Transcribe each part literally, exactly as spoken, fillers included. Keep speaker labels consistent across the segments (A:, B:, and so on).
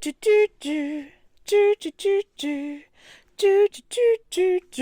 A: du, du, du. Du, du, du, du. Du, du, du, du,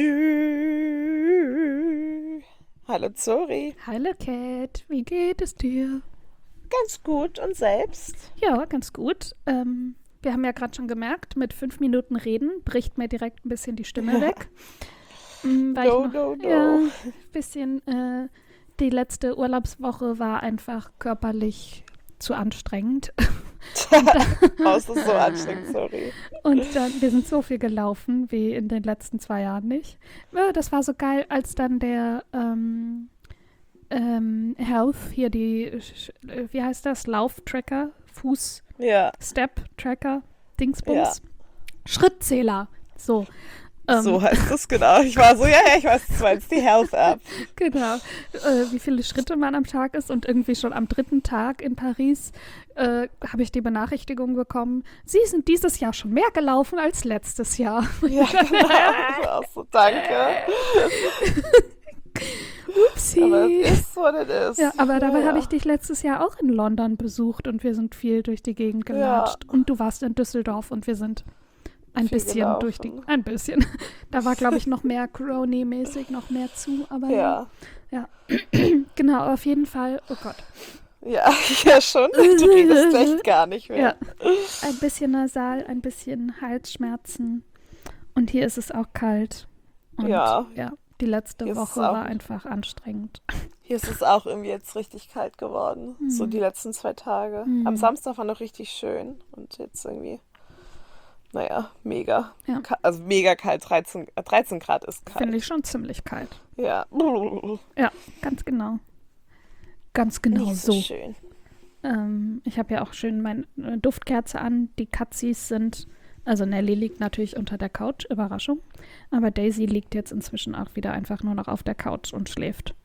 A: du. Hallo Zori.
B: Hallo Cat, wie geht es dir?
A: Ganz gut und selbst?
B: Ja, ganz gut. Ähm, wir haben ja gerade schon gemerkt, mit fünf Minuten Reden bricht mir direkt ein bisschen die Stimme weg. Mm, weil ich
A: No,
B: noch,
A: no, no.
B: ja, ein bisschen, äh, die letzte Urlaubswoche war einfach körperlich zu anstrengend.
A: Oh, es ist so anstrengend, sorry.
B: Und dann, wir sind so viel gelaufen wie in den letzten zwei Jahren nicht. Ja, das war so geil, als dann der ähm, ähm, Health, hier die, äh, wie heißt das, Lauftracker,
A: Ja,
B: Fuß-Step-Tracker,
A: ja.
B: Dingsbums, Schrittzähler, so. Ähm,
A: So heißt es genau. Ich war so, ja, ja, ich weiß, das war jetzt die Health App.
B: genau, äh, wie viele Schritte man am Tag ist und irgendwie schon am dritten Tag in Paris äh, habe ich die Benachrichtigung bekommen, Sie sind dieses Jahr schon mehr gelaufen als letztes Jahr.
A: Ja, genau. Ich war auch so, danke.
B: Upsi.
A: Aber es ist, what it is.
B: Ja, aber dabei
A: ja,
B: habe
A: ja.
B: ich dich letztes Jahr auch in London besucht und wir sind viel durch die Gegend
A: Ja,
B: gelatscht. Und du warst in Düsseldorf und wir sind ein
A: viel
B: bisschen durch die.
A: gelaufen.
B: Ein bisschen. Da war, glaube ich, noch mehr Crony-mäßig, noch mehr zu, aber ja.
A: Ja,
B: Ja. Genau, auf jeden Fall. Oh Gott.
A: ja, ja schon. Du redest echt gar nicht
B: Ja.
A: mehr.
B: Ein bisschen nasal, ein bisschen Halsschmerzen. Und hier ist es auch kalt. Und
A: Ja,
B: ja, die letzte
A: hier ist es
B: Woche
A: auch,
B: war einfach anstrengend.
A: hier ist es auch irgendwie jetzt richtig kalt geworden. So die
B: Hm.
A: letzten zwei Tage. Am
B: Hm.
A: Samstag war noch richtig schön und jetzt irgendwie, naja, mega.
B: Ja,
A: ka- Also mega kalt. dreizehn, äh, dreizehn Grad ist
B: finde
A: kalt.
B: ich schon ziemlich kalt.
A: Ja,
B: Ja, ganz genau. Ganz genau
A: nicht so
B: so.
A: schön.
B: Ähm, ich habe ja auch schön meine äh, Duftkerze an. Die Katzis sind, also Nelly liegt natürlich unter der Couch, Überraschung. Aber Daisy liegt jetzt inzwischen auch wieder einfach nur noch auf der Couch und schläft.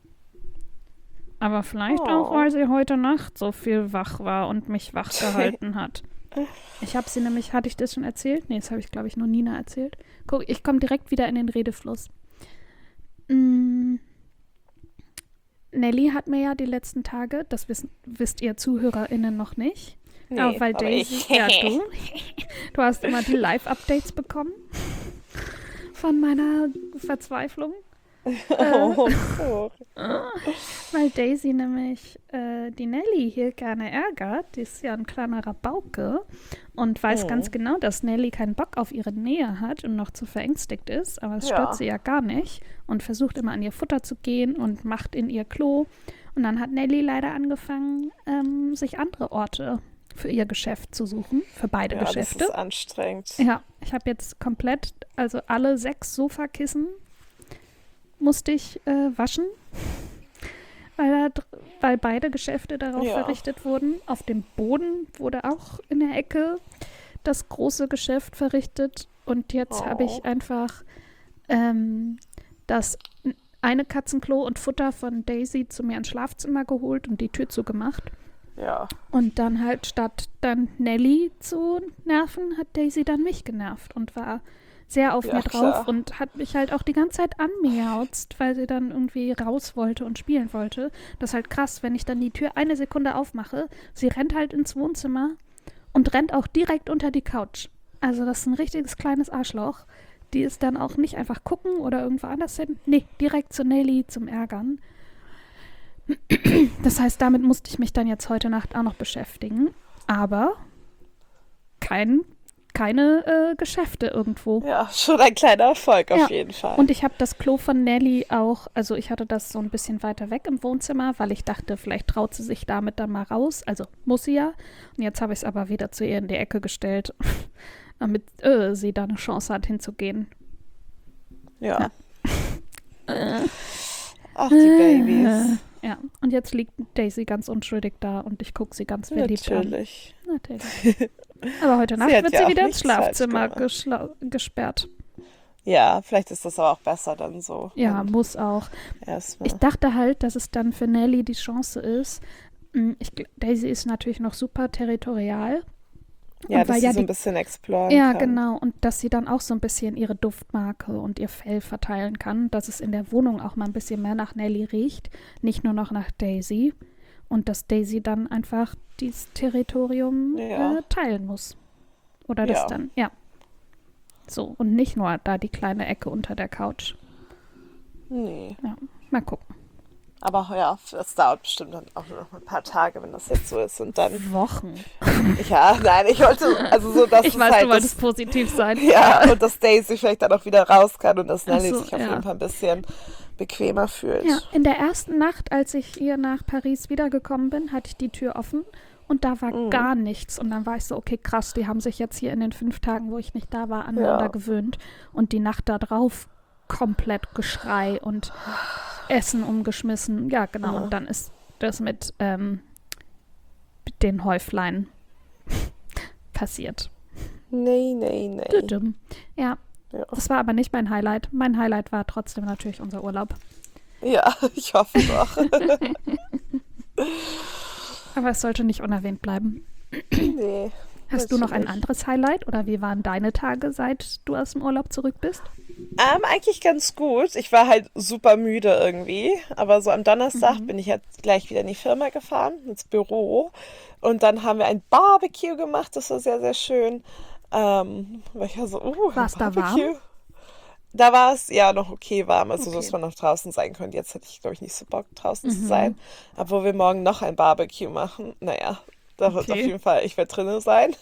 B: Aber vielleicht auch,
A: Oh.
B: weil sie heute Nacht so viel wach war und mich wach gehalten hat. Ich habe sie nämlich, hatte ich das schon erzählt? Nee, das habe ich, glaube ich, nur Nina erzählt. Guck, ich komme direkt wieder in den Redefluss. Mm, Nelly hat mir ja die letzten Tage, das wissen, wisst ihr ZuhörerInnen noch nicht, aber
A: Nee,
B: weil
A: aber
B: Daisy,
A: ich.
B: ja du, du hast immer die Live-Updates bekommen von meiner Verzweiflung. Äh,
A: Oh, so.
B: weil Daisy nämlich äh, die Nelly hier gerne ärgert. Die ist ja ein kleiner Rabauke und weiß ganz
A: Hm.
B: genau, dass Nelly keinen Bock auf ihre Nähe hat und noch zu verängstigt ist. Aber es stört sie
A: Ja,
B: ja gar nicht und versucht immer an ihr Futter zu gehen und macht in ihr Klo. Und dann hat Nelly leider angefangen, ähm, sich andere Orte für ihr Geschäft zu suchen, für beide
A: ja, das
B: Geschäfte.
A: ist anstrengend.
B: Ja, ich habe jetzt komplett, also alle sechs Sofakissen musste ich äh, waschen, weil, da, dr- weil beide Geschäfte darauf
A: Ja,
B: verrichtet wurden. Auf dem Boden wurde auch in der Ecke das große Geschäft verrichtet. Und jetzt habe
A: oh,
B: ich einfach ähm, das eine Katzenklo und Futter von Daisy zu mir ins Schlafzimmer geholt und die Tür zugemacht.
A: ja,
B: Und dann halt statt dann Nelly zu nerven, hat Daisy dann mich genervt und war sehr auf
A: ja,
B: mir drauf
A: klar.
B: und hat mich halt auch die ganze Zeit anmiauzt, weil sie dann irgendwie raus wollte und spielen wollte. Das ist halt krass, wenn ich dann die Tür eine Sekunde aufmache, sie rennt halt ins Wohnzimmer und rennt auch direkt unter die Couch. Also das ist ein richtiges kleines Arschloch. Die ist dann auch nicht einfach gucken oder irgendwo anders hin. Nee, direkt zu Nelly zum Ärgern. Das heißt, damit musste ich mich dann jetzt heute Nacht auch noch beschäftigen. Aber kein, keine äh, Geschäfte irgendwo.
A: Ja, schon ein kleiner Erfolg
B: Ja,
A: auf jeden Fall.
B: und ich habe das Klo von Nelly auch, also ich hatte das so ein bisschen weiter weg im Wohnzimmer, weil ich dachte, vielleicht traut sie sich damit dann mal raus. Also muss sie ja. Und jetzt habe ich es aber wieder zu ihr in die Ecke gestellt, damit äh, sie da eine Chance hat hinzugehen. Ja.
A: Ja,
B: Äh,
A: ach, die Babys.
B: äh, ja, und jetzt liegt Daisy ganz unschuldig da und ich gucke sie ganz verliebt an.
A: Natürlich.
B: Natürlich. Aber heute
A: Sie
B: Nacht
A: hat
B: wird
A: ja
B: sie
A: auch
B: wieder ins
A: nichts falsch
B: Schlafzimmer
A: gemacht.
B: geschla- gesperrt.
A: Ja, vielleicht ist das aber auch besser dann so.
B: Ja,
A: Dann
B: muss auch. Ich
A: erstmal.
B: dachte halt, dass es dann für Nelly die Chance ist. mm, Ich, gl- Daisy ist natürlich noch super territorial.
A: Ja,
B: Und weil
A: dass sie
B: ja
A: so ein
B: die,
A: bisschen exploren
B: ja,
A: kann.
B: genau, und dass sie dann auch so ein bisschen ihre Duftmarke und ihr Fell verteilen kann, dass es in der Wohnung auch mal ein bisschen mehr nach Nelly riecht, nicht nur noch nach Daisy. Und dass Daisy dann einfach dieses Territorium
A: Ja,
B: äh, teilen muss. Oder das
C: Ja.
B: dann, ja. So, und nicht nur da die kleine Ecke unter der Couch.
C: Nee.
B: Ja, mal gucken.
C: Aber ja, das dauert bestimmt dann auch nur noch ein paar Tage, wenn das jetzt so ist. Und dann,
B: Wochen.
C: ja, nein, ich wollte, also so, dass
B: Ich
C: es
B: weiß,
C: halt
B: du wolltest
C: das,
B: positiv sein.
C: ja, und dass Daisy vielleicht dann auch wieder raus kann und dass Nelly
B: Ach so,
C: sich auf
B: ja.
C: jeden Fall ein bisschen bequemer fühlt.
B: Ja, in der ersten Nacht, als ich hier nach Paris wiedergekommen bin, hatte ich die Tür offen und da war
C: Mhm.
B: gar nichts. Und dann war ich so, okay, krass, die haben sich jetzt hier in den fünf Tagen, wo ich nicht da war, aneinander
C: Ja.
B: gewöhnt. Und die Nacht da drauf komplett Geschrei und Essen umgeschmissen. Ja, genau.
C: Ja.
B: Und dann ist das mit ähm, den Häuflein passiert.
C: Nee, nee, nee.
B: Düdüm. Ja,
C: Ja.
B: das war aber nicht mein Highlight. Mein Highlight war trotzdem natürlich unser Urlaub.
C: Ja, ich hoffe doch.
B: Aber es sollte nicht unerwähnt bleiben.
C: Nee.
B: Hast du noch ein
C: natürlich.
B: anderes Highlight oder wie waren deine Tage, seit du aus dem Urlaub zurück bist?
C: Ähm, eigentlich ganz gut. Ich war halt super müde irgendwie. Aber so am Donnerstag
B: Mhm.
C: bin ich jetzt gleich wieder in die Firma gefahren, ins Büro. Und dann haben wir ein Barbecue gemacht. Das war sehr, sehr schön. Ähm, weil ich war so, uh,
B: War's da
C: Barbecue. Da war es ja noch okay warm, also
B: Okay.
C: dass man noch draußen sein könnte. Jetzt hätte ich, glaube ich, nicht so Bock, draußen zu
B: Mhm.
C: sein. Obwohl wir morgen noch ein Barbecue machen. Naja, da wird
B: Okay.
C: auf jeden Fall, ich werde drinnen sein.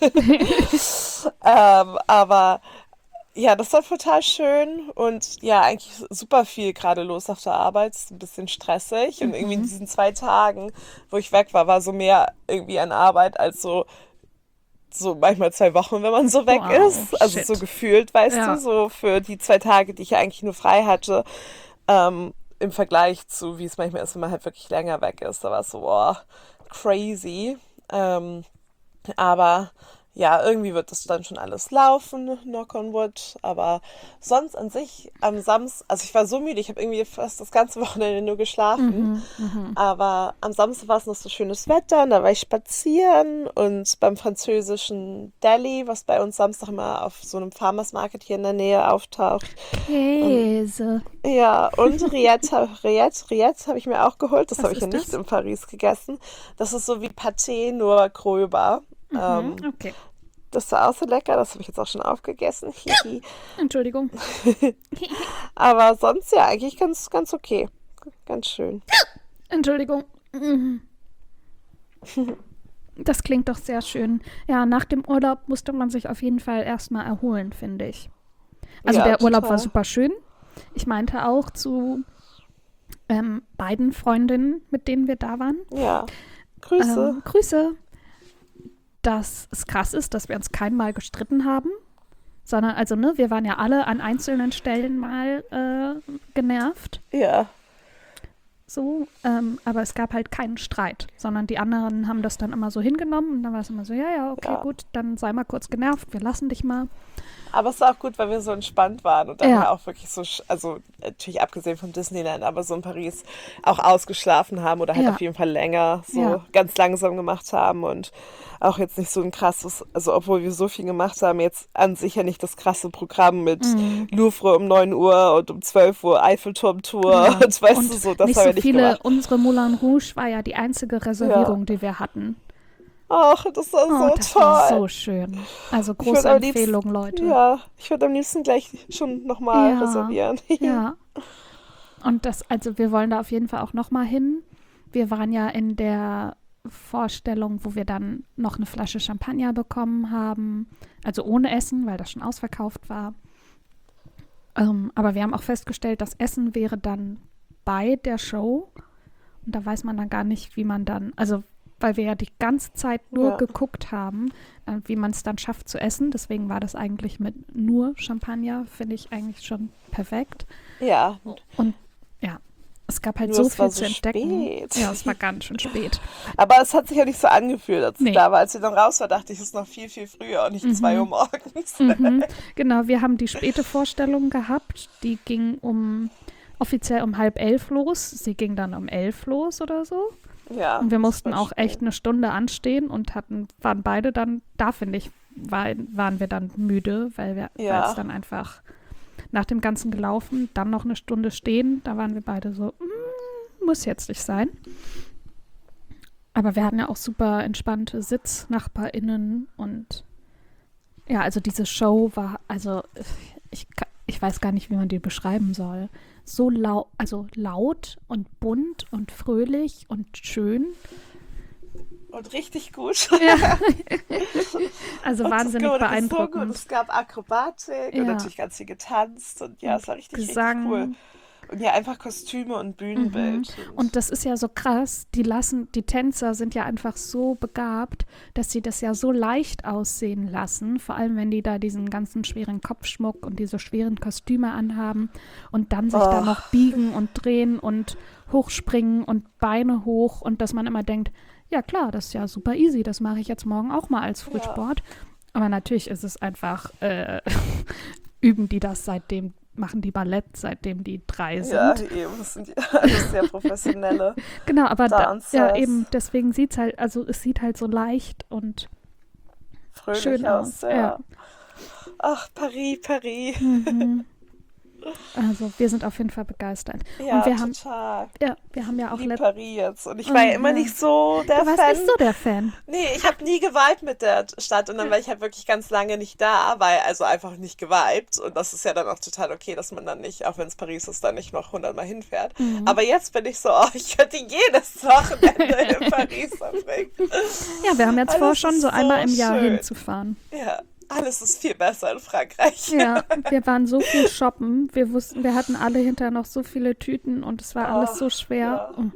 C: ähm, aber ja, das war total schön und ja, eigentlich super viel gerade los auf der Arbeit. Es ist ein bisschen stressig und irgendwie in
B: Mhm.
C: diesen zwei Tagen, wo ich weg war, war so mehr irgendwie an Arbeit als so, so manchmal zwei Wochen, wenn man so weg
B: Wow,
C: ist. Also
B: shit.
C: so gefühlt, weißt
B: Ja.
C: du, so für die zwei Tage, die ich ja eigentlich nur frei hatte, ähm, im Vergleich zu, wie es manchmal ist, wenn man halt wirklich länger weg ist. Da war es so, boah, crazy. Ähm, aber ja, irgendwie wird das dann schon alles laufen, knock on wood. Aber sonst an sich am Samstag, also ich war so müde, ich habe irgendwie fast das ganze Wochenende nur geschlafen.
B: Mhm, mhm.
C: Aber am Samstag war es noch so schönes Wetter und da war ich spazieren und beim französischen Deli, was bei uns Samstag immer auf so einem Farmers Market hier in der Nähe auftaucht.
B: Käse.
C: Ja, und Rillette, Rillette, Rillette habe ich mir auch geholt. Das
B: Was
C: habe ich ja
B: ist
C: nicht
B: das?
C: in Paris gegessen. Das ist so wie Pâté, nur gröber. Ähm,
B: Mhm, okay.
C: das war auch so lecker. Das habe ich jetzt auch schon aufgegessen. Hihi.
B: Entschuldigung.
C: Aber sonst ja, eigentlich ganz, ganz okay. Ganz schön.
B: Entschuldigung. Mhm. Das klingt doch sehr schön. Ja, nach dem Urlaub musste man sich auf jeden Fall erstmal erholen, finde ich. Also
C: Ja,
B: der Urlaub war
C: total.
B: super schön. Ich meinte auch zu ähm, beiden Freundinnen, mit denen wir da waren.
C: Ja. Grüße.
B: Ähm, Grüße. Dass es krass ist, dass wir uns kein Mal gestritten haben. Sondern, also, ne, wir waren ja alle an einzelnen Stellen mal äh, genervt.
C: Ja.
B: So, ähm, aber es gab halt keinen Streit, sondern die anderen haben das dann immer so hingenommen und dann war es immer so, ja, ja, okay,
C: Ja.
B: gut, dann sei mal kurz genervt, wir lassen dich mal.
C: Aber es war auch gut, weil wir so entspannt waren und dann
B: Ja.
C: ja auch wirklich so, sch- also natürlich abgesehen vom Disneyland, aber so in Paris auch ausgeschlafen haben oder halt
B: Ja.
C: auf jeden Fall länger so
B: Ja.
C: ganz langsam gemacht haben und auch jetzt nicht so ein krasses, also obwohl wir so viel gemacht haben, jetzt an sich ja nicht das krasse Programm mit
B: Mhm.
C: Louvre um neun Uhr und um zwölf Uhr Eiffelturmtour
B: Ja.
C: und weißt
B: Und
C: du so, das
B: nicht
C: haben
B: so
C: wir nicht
B: viele,
C: gemacht.
B: unsere Moulin Rouge war ja die einzige Reservierung, die wir hatten.
C: Ach, das war
B: Oh,
C: so
B: das
C: toll.
B: war so schön. Also
C: Ich würd
B: große
C: am liebsten-
B: Empfehlung, Leute.
C: Ja, ich würde am liebsten gleich schon nochmal
B: Ja.
C: reservieren.
B: Ja. Und das, also wir wollen da auf jeden Fall auch nochmal hin. Wir waren ja in der Vorstellung, wo wir dann noch eine Flasche Champagner bekommen haben. Also ohne Essen, weil das schon ausverkauft war. Ähm, aber wir haben auch festgestellt, das Essen wäre dann bei der Show. Und da weiß man dann gar nicht, wie man dann, also weil wir ja die ganze Zeit nur
C: Ja.
B: geguckt haben, äh, wie man es dann schafft zu essen. Deswegen war das eigentlich mit nur Champagner, finde ich eigentlich schon perfekt.
C: Ja,
B: Und ja, es gab halt
C: Nur
B: so
C: es war
B: viel
C: so
B: zu entdecken.
C: spät.
B: Ja, es war ganz schön spät.
C: aber es hat sich ja nicht so angefühlt, als
B: Nee.
C: ich da war. Als wir dann raus war, dachte ich, es ist noch viel, viel früher und nicht
B: Mhm.
C: zwei Uhr morgens.
B: Mhm. Genau, wir haben die späte Vorstellung gehabt. Die ging um offiziell um halb elf los. Sie ging dann um elf los oder so.
C: Ja,
B: Und wir
C: das
B: mussten
C: war
B: auch
C: spät.
B: echt eine Stunde anstehen und hatten, waren beide dann, da finde ich, war, waren wir dann müde, weil wir
C: Ja.
B: weil es dann einfach nach dem Ganzen gelaufen, dann noch eine Stunde stehen, da waren wir beide so, "Mm, muss jetzt nicht sein. Aber wir hatten ja auch super entspannte SitznachbarInnen und Ja, also diese Show war, also ich, ka- ich weiß gar nicht, wie man die beschreiben soll. So laut, also laut und bunt und fröhlich und schön.
C: Und richtig gut.
B: Ja. Also
C: Und das
B: wahnsinnig
C: wurde so gut.
B: beeindruckend.
C: Es gab Akrobatik und
B: Ja.
C: natürlich ganz viel getanzt und ja,
B: Und
C: es war richtig,
B: Gesang.
C: richtig cool. Und ja, einfach Kostüme und Bühnenbild.
B: Und das ist ja so krass, die lassen, die Tänzer sind ja einfach so begabt, dass sie das ja so leicht aussehen lassen, vor allem wenn die da diesen ganzen schweren Kopfschmuck und diese schweren Kostüme anhaben und dann sich da
C: Oh.
B: noch biegen und drehen und hochspringen und Beine hoch und dass man immer denkt, ja klar, das ist ja super easy, das mache ich jetzt morgen auch mal als Frühsport. Aber natürlich ist es einfach, äh, üben die das seitdem, machen die Ballett, seitdem die drei sind.
C: Ja, eben, das sind die alles sehr professionelle.
B: Genau, aber da,
C: Dancers.
B: ja, eben, deswegen sieht es halt, also es sieht halt so leicht und
C: Fröhlich
B: schön
C: aus.
B: aus.
C: Ja.
B: Ja.
C: Ach, Paris, Paris.
B: Mhm. Also wir sind auf jeden Fall begeistert.
C: Ja,
B: und wir haben,
C: total.
B: ja, wir haben ja auch
C: Lieb
B: letzt-
C: Paris jetzt. Und ich
B: Oh,
C: war ja immer
B: ja.
C: nicht so der
B: Du warst
C: Fan.
B: nicht so der Fan.
C: Nee, ich habe nie geweibt mit der Stadt und dann war ich halt wirklich ganz lange nicht da, weil also einfach nicht geweibt und das ist ja dann auch total okay, dass man dann nicht, auch wenn es Paris ist, dann nicht noch hundertmal hinfährt.
B: Mhm.
C: Aber jetzt bin ich so, oh, ich könnte jedes Wochenende in Paris verbringen.
B: Ja, wir haben jetzt
C: Alles
B: vor, schon
C: ist
B: so einmal im
C: so
B: Jahr
C: schön.
B: hinzufahren.
C: Ja, alles ist viel besser in Frankreich.
B: Ja, wir waren so viel shoppen. Wir wussten, wir hatten alle hinterher noch so viele Tüten und es war alles so schwer.
C: ja.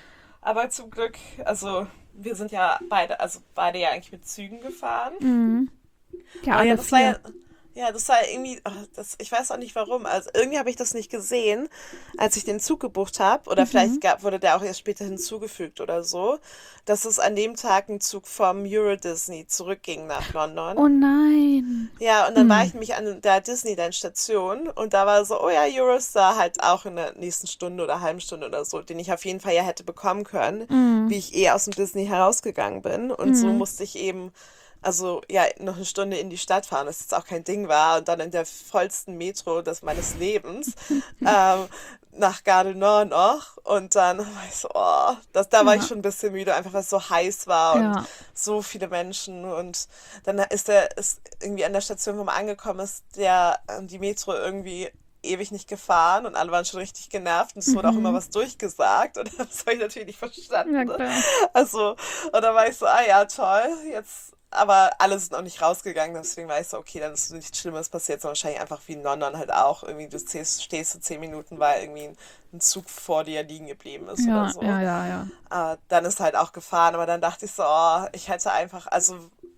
C: Aber zum Glück, also wir sind ja beide, also beide ja eigentlich mit Zügen gefahren.
B: Mhm. Ja,
C: Aber
B: alle
C: ja, das war ja,
B: vier.
C: ja, das war irgendwie, ach, das, ich weiß auch nicht warum. Also irgendwie habe ich das nicht gesehen, als ich den Zug gebucht habe. Oder vielleicht gab, wurde der auch erst später hinzugefügt oder so, dass es an dem Tag ein Zug vom Euro Disney zurückging nach London.
B: Oh nein.
C: Ja, und dann war ich nämlich an der Disneyland-Station und da war so, oh ja, Eurostar halt auch in der nächsten Stunde oder halben Stunde oder so, den ich auf jeden Fall ja hätte bekommen können, wie ich eh aus dem Disney herausgegangen bin. Und so musste ich eben, also ja, noch eine Stunde in die Stadt fahren, was jetzt auch kein Ding war. Und dann in der vollsten Metro des meines Lebens ähm, nach Gare du Nord noch. Und dann war ich so, oh, das, da war
B: Ja.
C: ich schon ein bisschen müde, einfach weil es so heiß war und
B: Ja.
C: so viele Menschen. Und dann ist der, ist irgendwie an der Station, wo man angekommen ist, der, ähm, die Metro irgendwie ewig nicht gefahren und alle waren schon richtig genervt und es wurde auch immer was durchgesagt und das habe ich natürlich nicht verstanden.
B: Ja,
C: ne?
B: klar.
C: Also, und dann war ich so, ah ja, toll, jetzt, aber alle sind noch nicht rausgegangen, deswegen war ich so, okay, dann ist nichts Schlimmes passiert, sondern wahrscheinlich einfach wie in London halt auch, irgendwie du stehst, stehst so zehn Minuten, weil irgendwie ein, ein Zug vor dir liegen geblieben ist
B: Ja,
C: oder so.
B: ja, ja, ja.
C: Äh, dann ist halt auch gefahren, aber dann dachte ich so, oh, ich hätte einfach, also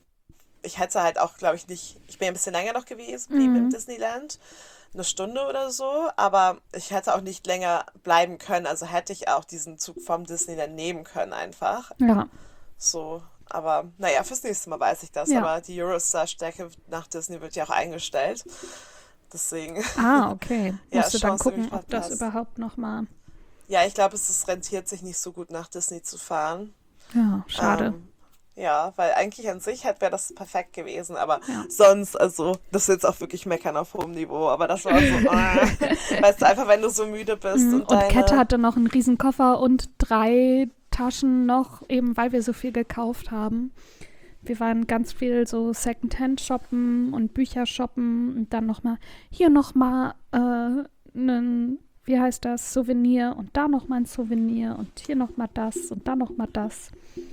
C: ich hätte halt auch, glaube ich, nicht, ich bin ja ein bisschen länger noch gewesen, geblieben im Disneyland, eine Stunde oder so, aber ich hätte auch nicht länger bleiben können, also hätte ich auch diesen Zug vom Disneyland nehmen können einfach,
B: Ja.
C: so, aber naja, fürs nächste Mal weiß ich das,
B: Ja.
C: aber die Eurostar-Strecke nach Disney wird ja auch eingestellt, deswegen,
B: Ah, okay.
C: Ja,
B: Musst du dann
C: Chance,
B: gucken,
C: irgendwie
B: ob das
C: verpasst.
B: überhaupt nochmal.
C: ja, ich glaube, es ist, rentiert sich nicht so gut nach Disney zu fahren.
B: Ja, schade.
C: Ähm, ja, weil eigentlich an sich halt wäre das perfekt gewesen, aber
B: Ja.
C: sonst, also, das ist jetzt auch wirklich meckern auf hohem Niveau, aber das war so, ah, weißt du, einfach wenn du so müde bist
B: Mhm.
C: und
B: Und
C: deine,
B: Kette hatte noch einen riesen Koffer und drei Taschen noch, eben weil wir so viel gekauft haben. Wir waren ganz viel so Secondhand shoppen und Bücher shoppen und dann nochmal hier nochmal äh, einen, wie heißt das, Souvenir und da nochmal ein Souvenir und hier nochmal das und da nochmal das.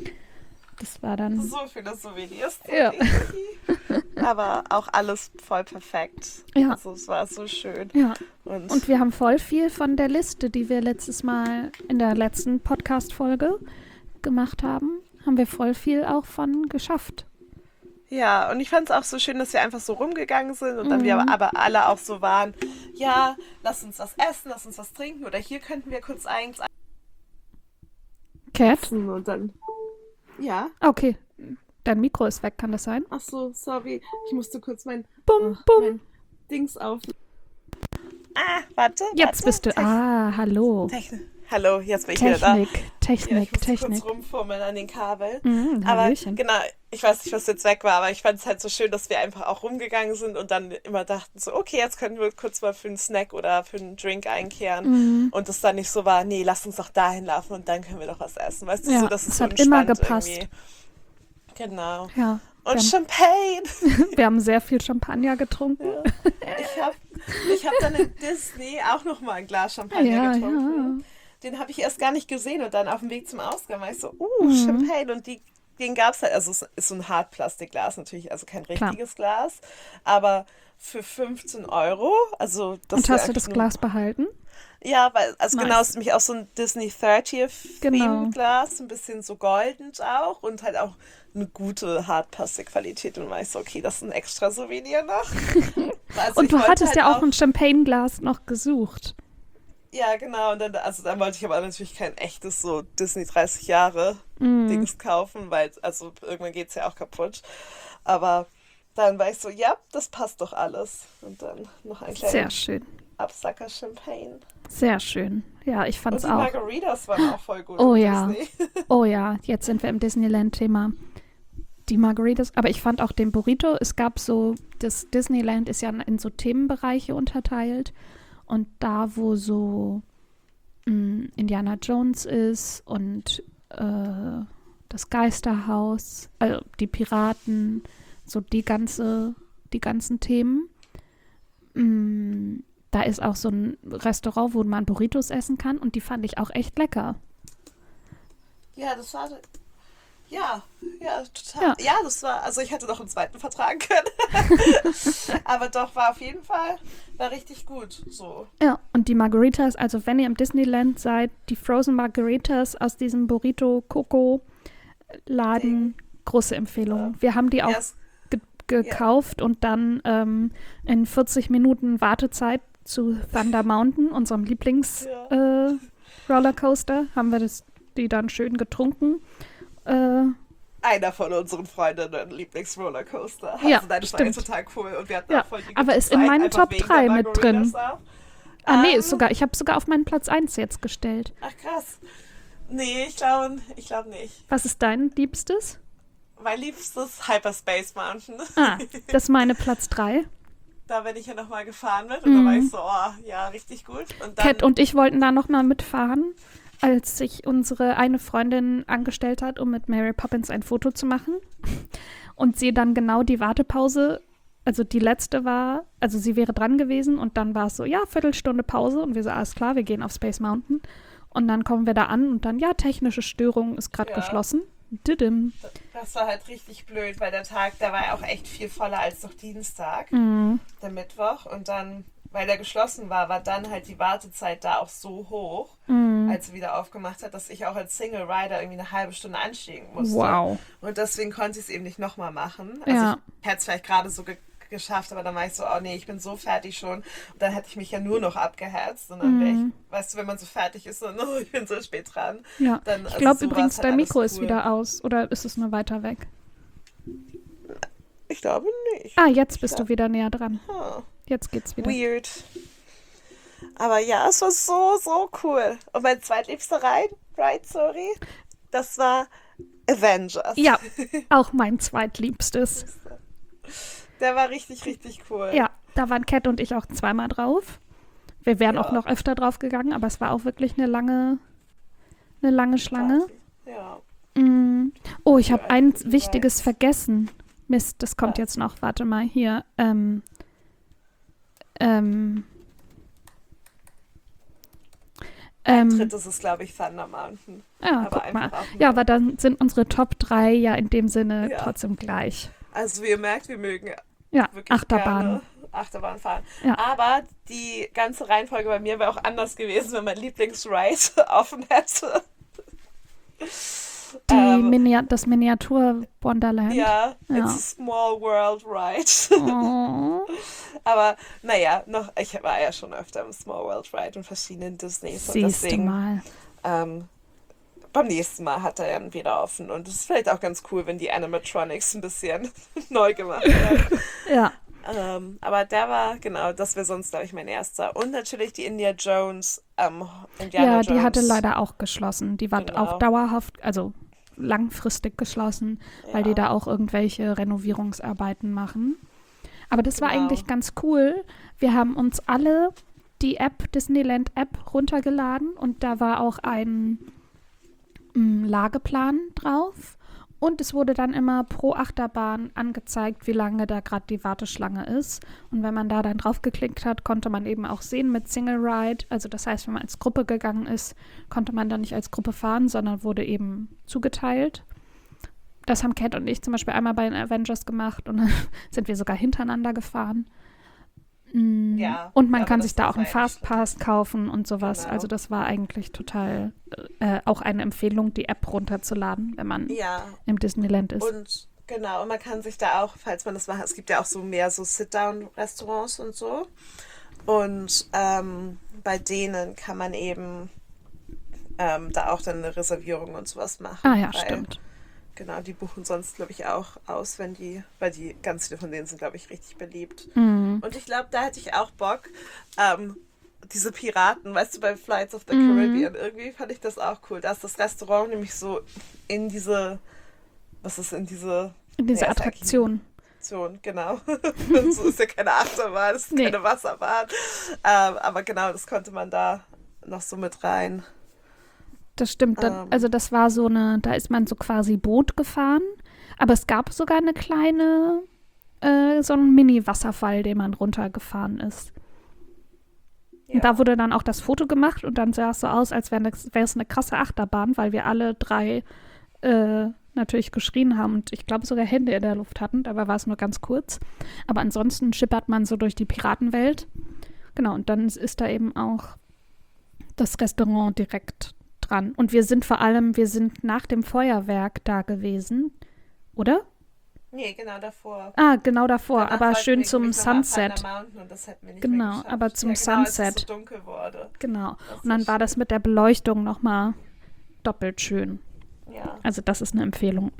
B: Das war dann,
C: so viele Souvenirs.
B: Ja.
C: Aber auch alles voll perfekt.
B: Ja.
C: Also es war so schön.
B: ja.
C: Und,
B: Und wir haben voll viel von der Liste, die wir letztes Mal in der letzten Podcast-Folge gemacht haben, haben wir voll viel auch von geschafft.
C: ja, und ich fand es auch so schön, dass wir einfach so rumgegangen sind und dann
B: Mhm.
C: wir aber alle auch so waren, ja, lass uns was essen, lass uns was trinken oder hier könnten wir kurz eins
B: Cat?
C: essen und dann, ja.
B: Okay, dein Mikro ist weg, kann das sein?
C: Ach so, sorry. Ich musste kurz mein,
B: Bum,
C: ach,
B: bum.
C: mein Dings auf. Ah, warte.
B: Jetzt
C: warte.
B: bist du.
C: Techn-
B: Ah, hallo.
C: Techn- Hallo, jetzt bin ich wieder da.
B: Technik,
C: Ja,
B: Technik,
C: ich musste
B: Technik.
C: kurz rumfummeln an den Kabeln.
B: Mhm,
C: Aber
B: Hallöchen.
C: genau, ich weiß nicht, was jetzt weg war, aber ich fand es halt so schön, dass wir einfach auch rumgegangen sind und dann immer dachten so, okay, jetzt können wir kurz mal für einen Snack oder für einen Drink einkehren.
B: Mhm.
C: Und es dann nicht so war, nee, lass uns doch dahin laufen und dann können wir doch was essen. Weißt du,
B: Ja,
C: so, das ist
B: es
C: so
B: hat immer
C: entspannt
B: gepasst.
C: irgendwie. Genau.
B: Ja.
C: Und
B: Wir
C: Champagne.
B: Wir haben sehr viel Champagner getrunken.
C: Ja. Ich habe ich hab dann in Disney auch noch mal ein Glas Champagner
B: Ja,
C: getrunken.
B: ja.
C: Den habe ich erst gar nicht gesehen und dann auf dem Weg zum Ausgang war ich so, uh,
B: Mhm.
C: Champagne. Und die, den gab es halt, also es ist so ein Hartplastikglas natürlich, also kein
B: Klar.
C: richtiges Glas, aber für fünfzehn Euro, also das
B: Und
C: wär
B: hast du
C: eigentlich
B: das
C: nur-
B: Glas behalten?
C: Ja, weil, also
B: Nice.
C: genau, es ist nämlich auch so ein Disney dreißig
B: Genau.
C: Glas, ein bisschen so golden auch und halt auch eine gute Hartplastikqualität. Und dann war ich so, okay, das ist ein extra Souvenir noch. Also
B: Und
C: ich
B: du
C: wollte
B: hattest
C: halt
B: ja auch ein Champagneglas noch gesucht.
C: Ja, genau. Und dann, also dann wollte ich aber natürlich kein echtes so Disney dreißig Jahre
B: Mhm.
C: Dings kaufen, weil, also irgendwann geht es ja auch kaputt. Aber dann war ich so, ja, das passt doch alles. Und dann noch ein
B: Sehr
C: kleiner
B: schön.
C: Absacker Champagne.
B: Sehr schön. Ja, ich
C: Und
B: fand's
C: die
B: auch.
C: Margaritas waren auch voll gut
B: Oh
C: im
B: ja.
C: Disney.
B: Oh ja, jetzt sind wir im Disneyland-Thema. Die Margaritas, aber ich fand auch den Burrito, es gab so, das Disneyland ist ja in so Themenbereiche unterteilt und da, wo so mh, Indiana Jones ist und äh, das Geisterhaus, also die Piraten, so die ganze, die ganzen Themen, mh, da ist auch so ein Restaurant, wo man Burritos essen kann und die fand ich auch echt lecker.
C: Ja, das war. Ja, ja, total. Ja. das war. Also, ich hätte noch einen zweiten vertragen können. Aber doch, war auf jeden Fall. War richtig gut. So.
B: Ja, und die Margaritas, also wenn ihr im Disneyland seid, die Frozen Margaritas aus diesem Burrito Coco Laden, große Empfehlung. Wir haben die auch
C: Ja, es-
B: ge gekauft und dann ähm, in vierzig Minuten Wartezeit zu Thunder Mountain, unserem Lieblings-Rollercoaster, äh, Rollercoaster, haben wir das, die dann schön getrunken. Äh,
C: einer von unseren Freundinnen Lieblings-Rollercoaster.
B: Ja,
C: also nein, das war echt
B: stimmt.
C: total cool. Und wir hatten
B: Ja,
C: auch voll die
B: aber
C: gute
B: ist in
C: Zeit,
B: meinen
C: einfach
B: Top
C: wegen
B: drei
C: der
B: mit
C: Margaritas
B: drin.
C: auch.
B: ah, nee,
C: Ähm,
B: ist sogar, ich habe sogar auf meinen Platz eins jetzt gestellt.
C: Ach krass. Nee, ich glaube ich glaub nicht.
B: Was ist dein Liebstes?
C: Mein liebstes Hyperspace Mountain.
B: Ah, das ist meine Platz drei.
C: Da bin ich ja nochmal gefahren mit und da war ich so, oh, ja, richtig gut. Und dann,
B: Cat und ich wollten da nochmal mitfahren, als sich unsere eine Freundin angestellt hat, um mit Mary Poppins ein Foto zu machen. Und sie dann genau die Wartepause, also die letzte war, also sie wäre dran gewesen und dann war es so, ja, Viertelstunde Pause und wir so, alles klar, wir gehen auf Space Mountain. Und dann kommen wir da an und dann, ja, technische Störung ist gerade
C: Ja.
B: geschlossen. Didim.
C: das war halt richtig blöd, weil der Tag, der war ja auch echt viel voller als noch Dienstag,
B: Mhm.
C: der Mittwoch. Und dann, weil der geschlossen war, war dann halt die Wartezeit da auch so hoch,
B: Mhm.
C: als sie wieder aufgemacht hat, dass ich auch als Single Rider irgendwie eine halbe Stunde ansteigen musste.
B: Wow.
C: Und deswegen konnte ich es eben nicht nochmal machen. Also
B: Ja.
C: ich hätte es vielleicht gerade so ge geschafft, aber dann war ich so, oh nee, ich bin so fertig schon. Und dann hätte ich mich ja nur noch abgehetzt. Und dann wäre
B: Mhm.
C: ich, weißt du, wenn man so fertig ist und oh, ich bin so spät dran.
B: Ja.
C: Dann,
B: Ich
C: also
B: glaube
C: so war
B: übrigens,
C: es halt
B: dein
C: alles
B: Mikro ist
C: cool.
B: wieder aus. Oder ist es nur weiter weg?
C: Ich glaube nicht.
B: Ah, jetzt bist
C: glaub-
B: du wieder näher dran.
C: Huh.
B: Jetzt geht's wieder.
C: Weird. Aber ja, es war so, so cool. Und mein zweitliebster Ride, Ride, sorry, das war Avengers.
B: Ja, auch mein zweitliebstes.
C: Der war richtig, richtig cool.
B: Ja, da waren Cat und ich auch zweimal drauf. Wir wären
C: Ja.
B: auch noch öfter drauf gegangen, aber es war auch wirklich eine lange, eine lange Schlange.
C: Ja.
B: Mm. Oh, ich
C: Für
B: habe ein
C: einen
B: Wichtiges
C: Rides.
B: vergessen. Mist, das kommt
C: Was?
B: jetzt noch. Warte mal, hier. Ähm, ähm, ähm,
C: Drittes ist, glaube ich, Thunder Mountain.
B: ja,
C: aber
B: guck mal.
C: einfach auch
B: Ja,
C: nur-
B: aber dann sind unsere Top drei ja in dem Sinne
C: Ja.
B: trotzdem gleich.
C: Also wie ihr merkt, wir mögen
B: Ja,
C: wirklich
B: Achterbahn.
C: gerne Achterbahn fahren.
B: Ja.
C: Aber die ganze Reihenfolge bei mir wäre auch anders gewesen, wenn mein Lieblingsride offen hätte.
B: Die
C: Ähm,
B: Minia das Miniatur Wonderland.
C: Ja,
B: Ja.
C: it's a small world ride.
B: Oh.
C: Aber naja, noch, ich war ja schon öfter im Small World Ride und verschiedenen Disneys. Und
B: Siehste
C: deswegen,
B: mal.
C: ähm, beim nächsten Mal hat er ja wieder offen. Und es ist vielleicht auch ganz cool, wenn die Animatronics ein bisschen neu gemacht werden.
B: Ja.
C: ähm, aber der war, genau, das wäre sonst, glaube ich, mein erster. Und natürlich die India Jones, ähm, Indiana
B: Ja,
C: Jones.
B: die hatte leider auch geschlossen. Die war
C: Genau.
B: auch dauerhaft, also langfristig geschlossen, weil die
C: Ja.
B: da auch irgendwelche Renovierungsarbeiten machen. Aber das war
C: Genau.
B: eigentlich ganz cool. Wir haben uns alle die App, Disneyland App, runtergeladen und da war auch ein mm, Lageplan drauf. und es wurde dann immer pro Achterbahn angezeigt, wie lange da gerade die Warteschlange ist. Und wenn man da dann drauf geklickt hat, konnte man eben auch sehen mit Single Ride. Also das heißt, wenn man als Gruppe gegangen ist, konnte man dann nicht als Gruppe fahren, sondern wurde eben zugeteilt. Das haben Cat und ich zum Beispiel einmal bei den Avengers gemacht und dann sind wir sogar hintereinander gefahren. Mm,
C: Ja,
B: und man
C: aber
B: kann
C: das
B: sich da
C: ist
B: auch einen
C: eigentlich-
B: Fastpass kaufen und sowas.
C: Genau.
B: Also das war eigentlich total äh, auch eine Empfehlung, die App runterzuladen, wenn man
C: Ja,
B: im Disneyland ist.
C: und genau, und man kann sich da auch, falls man das macht, es gibt ja auch so mehr so Sit-Down-Restaurants und so. Und ähm, bei denen kann man eben ähm, da auch dann eine Reservierung und sowas machen.
B: Ah ja,
C: weil,
B: stimmt.
C: Genau, die buchen sonst, glaube ich, auch aus, wenn die, weil die, ganz viele von denen sind, glaube ich, richtig beliebt.
B: Mhm.
C: Und ich glaube, da hätte ich auch Bock. Ähm, diese Piraten, weißt du, bei Flights of the
B: Mhm.
C: Caribbean, irgendwie fand ich das auch cool. Da ist das Restaurant nämlich so in diese, was ist in diese
B: Diese
C: Ja, ist eigentlich-
B: Attraktion.
C: Attraktion, genau. So ist ja keine Achterbahn, es ist
B: Nee.
C: keine Wasserbahn. Ähm, aber genau, das konnte man da noch so mit rein.
B: Das stimmt. Dann,
C: Ähm.
B: also das war so eine, da ist man so quasi Boot gefahren. Aber es gab sogar eine kleine, äh, so einen Mini-Wasserfall, den man runtergefahren ist. Und da wurde dann auch das Foto gemacht und dann sah es so aus, als wäre es eine krasse Achterbahn, weil wir alle drei äh, natürlich geschrien haben und ich glaube sogar Hände in der Luft hatten. Dabei war es nur ganz kurz. Aber ansonsten schippert man so durch die Piratenwelt. Genau, und dann ist da eben auch das Restaurant direkt dran. Und wir sind vor allem, wir sind nach dem Feuerwerk da gewesen, oder?
C: Nee, genau davor.
B: Ah, genau davor,
C: Danach
B: aber
C: wollten
B: schön
C: wir
B: zum
C: nämlich noch mal auf
B: Sunset.
C: Thunder Mountain und das hätten wir nicht
B: Genau,
C: mehr geschafft.
B: aber zum
C: ja, genau, Als
B: Sunset.
C: es so dunkel wurde.
B: Genau.
C: Das
B: Und dann
C: ist
B: war das mit der Beleuchtung nochmal doppelt schön.
C: Ja.
B: Also das ist eine Empfehlung.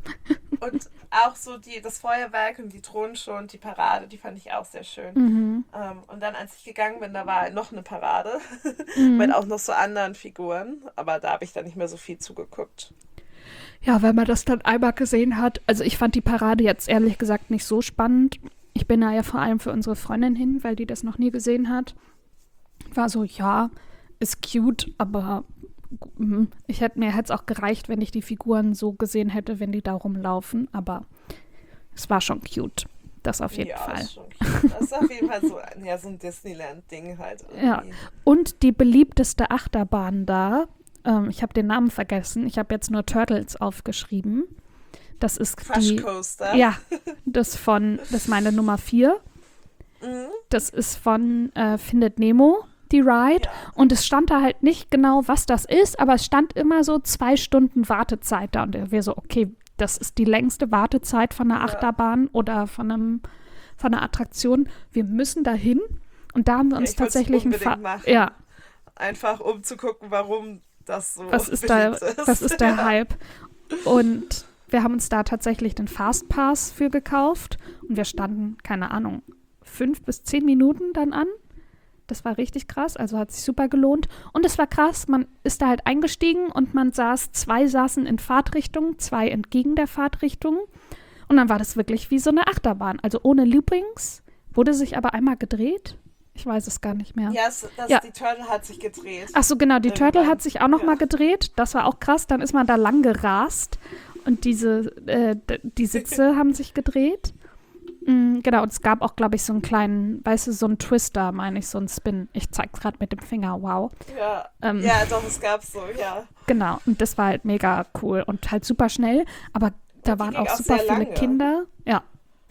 C: Und auch so die, das Feuerwerk und die Thronschau und die Parade, die fand ich auch sehr schön.
B: Mhm.
C: Ähm, und dann, als ich gegangen bin, da war noch eine Parade
B: Mhm.
C: mit auch noch so anderen Figuren. Aber da habe ich dann nicht mehr so viel zugeguckt.
B: Ja, wenn man das dann einmal gesehen hat. Also ich fand die Parade jetzt ehrlich gesagt nicht so spannend. Ich bin da ja vor allem für unsere Freundin hin, weil die das noch nie gesehen hat. War so, ja, ist cute, aber mm, ich hätte mir hätte es auch gereicht, wenn ich die Figuren so gesehen hätte, wenn die da rumlaufen. Aber es war schon cute. Das auf jeden
C: ja,
B: Fall.
C: Ist schon cute. Das ist auf jeden Fall so, ein- ja, so ein Disneyland-Ding halt.
B: Ja.
C: Irgendwie.
B: Und die beliebteste Achterbahn da, ähm, ich habe den Namen vergessen, ich habe jetzt nur Turtles aufgeschrieben. Das ist
C: Crush
B: die,
C: Coaster.
B: ja, das von, das ist meine Nummer vier.
C: Mhm.
B: Das ist von äh, Findet Nemo, die Ride.
C: Ja.
B: Und es stand da halt nicht genau, was das ist, aber es stand immer so zwei Stunden Wartezeit da. Und wir so, okay, das ist die längste Wartezeit von einer
C: Ja.
B: Achterbahn oder von einem, von einer Attraktion. Wir müssen da hin. Und da haben wir
C: Ja,
B: uns
C: ich wollt's
B: tatsächlich ein
C: unbedingt
B: Fa-
C: machen.
B: Ja,
C: Einfach um zu gucken, warum das so
B: was ist, da,
C: beliebt ist.
B: was ist der Hype? Und wir haben uns da tatsächlich den Fastpass für gekauft und wir standen, keine Ahnung, fünf bis zehn Minuten dann an. Das war richtig krass, also hat sich super gelohnt. Und es war krass, man ist da halt eingestiegen und man saß, zwei saßen in Fahrtrichtung, zwei entgegen der Fahrtrichtung. Und dann war das wirklich wie so eine Achterbahn, also ohne Loopings, wurde sich aber einmal gedreht. Ich weiß es gar nicht mehr.
C: Ja, es, das,
B: Ja.
C: die Turtle hat sich gedreht.
B: Ach so, genau, die Turtle
C: Irgendwann.
B: hat sich auch noch
C: Ja.
B: mal gedreht. Das war auch krass. Dann ist man da lang gerast und diese, äh, d- die Sitze haben sich gedreht. Mm, genau, und es gab auch, glaube ich, so einen kleinen, weißt du, so einen Twister, meine ich, so einen Spin. Ich zeig's gerade mit dem Finger, wow.
C: Ja.
B: Ähm,
C: ja, doch, es gab so, ja.
B: Genau, und das war halt mega cool und halt super schnell, aber da
C: die
B: waren
C: ging
B: auch
C: auch
B: super
C: sehr
B: viele
C: lange.
B: Kinder. Ja,